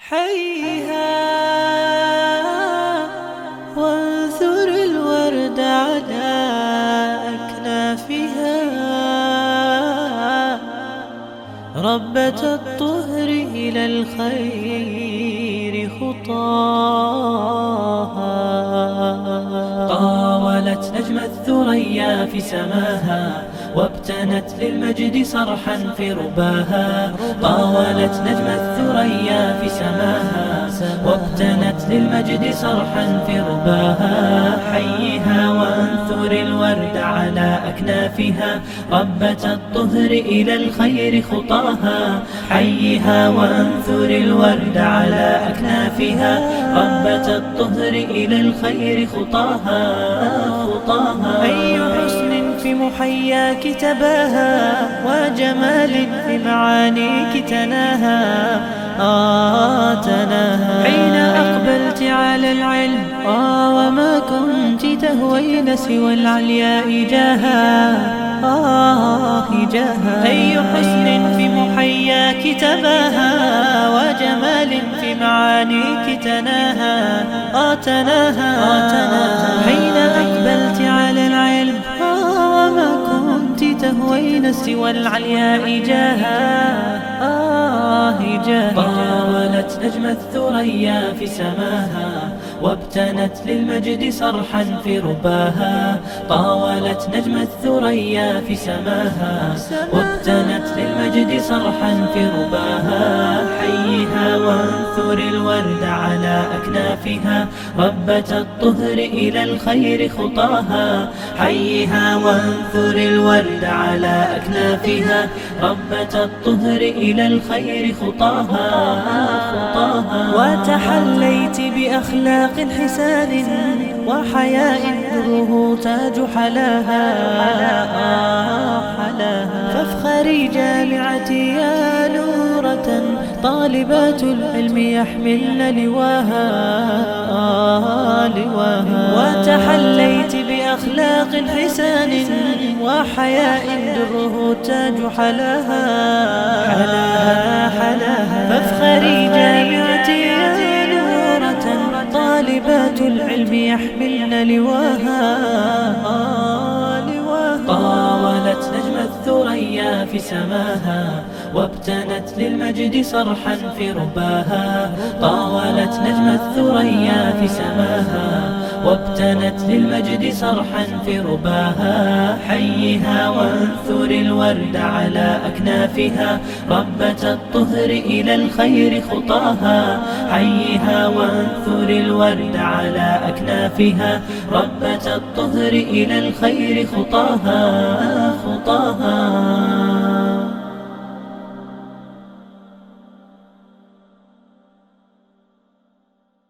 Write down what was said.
حيها وانثر الورد على أكنافها، ربة الطهر إلى الخير خطاها. طاولت نجم الثريا في سماها، وابتنت للمجد صرحا في رباها. طاولت نجم الثريا في سماها، وابتنت للمجد صرحا في رباها. حيها وانثر الورد على أكنافها، ربة الطهر إلى الخير خطاها. حيها وانثر الورد على أكنافها، ربة الطهر إلى الخير خطاها. أي حسن في محياك تباها، وجمال في معانيك تناها. تناها حين أقبلت على العلم، وما كنت تهوين سوى العلياء جاها. أي حسن في محياك تباها، وجمال في معانيك تناها. حين أقبلت على العلم، وما كنت تهوين سوى العلياء جاها. طاولت نجم الثريا في سماها، وابتنت للمجد صرحا في رباها. طاولت نجم الثريا في سماها، وابتنت للمجد صرحا في رباها. حيها وانثر الورد على أكنافها، ربة الطهر إلى الخير خطاها. حيها وانثر الورد على أكنافها، ربة الطهر إلى الخير خطاها. وتحليت بأخلاق حسان، وحياء نوره تاج حلاها. فافخري جامعتي يا نورة، طالبات العلم يحملن لواها. وتحليت بأخلاق حسان، وحياء دره تاج حلاها. فافخري جامعتي يا نورة، طالبات العلم يحملن لواها. طاولت نجم الثريا في سماها، وابتنت للمجد صرحا في رباها. طاولت نجم الثريا في سماها، وابتنت للمجد صرحا في رباها. حيها وانثر الورد على أكنافها، ربة الطهر إلى الخير خطاها. حيها وانثر الورد على أكنافها، ربة الطهر إلى الخير خطاها.